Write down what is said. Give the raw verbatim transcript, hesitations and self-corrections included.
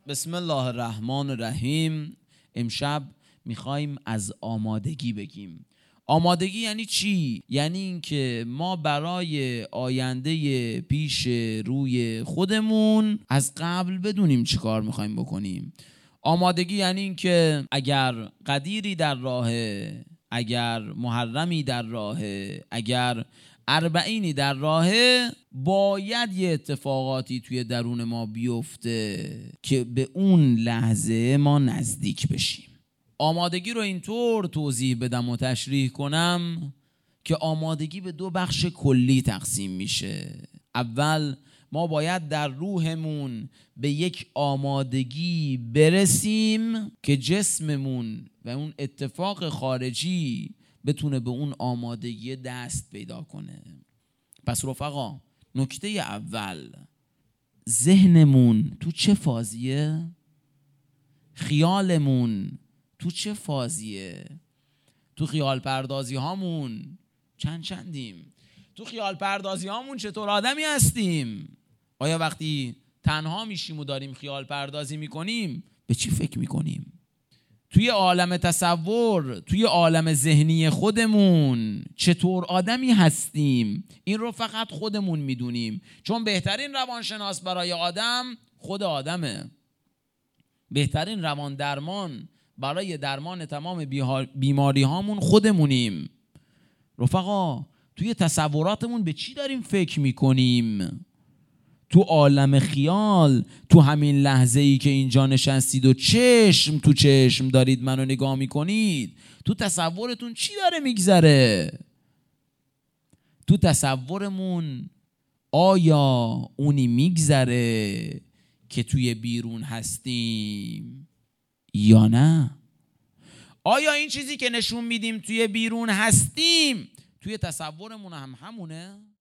بسم الله الرحمن الرحیم. امشب میخوایم از آمادگی بگیم. آمادگی یعنی چی؟ یعنی اینکه ما برای آینده پیش روی خودمون از قبل بدونیم چی کار میخوایم بکنیم. آمادگی یعنی اینکه اگر قدیری در راهه، اگر محرمی در راهه، اگر اربعینی در راهه، باید یه اتفاقاتی توی درون ما بیفته که به اون لحظه ما نزدیک بشیم. آمادگی رو اینطور توضیح بدم و تشریح کنم که آمادگی به دو بخش کلی تقسیم میشه. اول ما باید در روحمون به یک آمادگی برسیم که جسممون و اون اتفاق خارجی بتونه به اون آمادگی دست پیدا کنه. پس رفقا، نکته اول، ذهنمون تو چه فازیه؟ خیالمون تو چه فازیه؟ تو خیال پردازی هامون چند چندیم؟ تو خیال پردازی هامون چطور آدمی هستیم؟ آیا وقتی تنها میشیم و داریم خیال پردازی میکنیم به چی فکر میکنیم؟ توی عالم تصور، توی عالم ذهنی خودمون چطور آدمی هستیم؟ این رو فقط خودمون میدونیم، چون بهترین روانشناس برای آدم خود آدمه. بهترین روان درمان برای درمان تمام بیماری هامون خودمونیم. رفقا، توی تصوراتمون به چی داریم فکر میکنیم؟ تو عالم خیال، تو همین لحظه ای که اینجا نشستید و چشم تو چشم دارید منو نگاه میکنید، تو تصورتون چی داره میگذره؟ تو تصورمون آیا اونی میگذره که توی بیرون هستیم یا نه؟ آیا این چیزی که نشون میدیم توی بیرون هستیم توی تصورمون هم همونه؟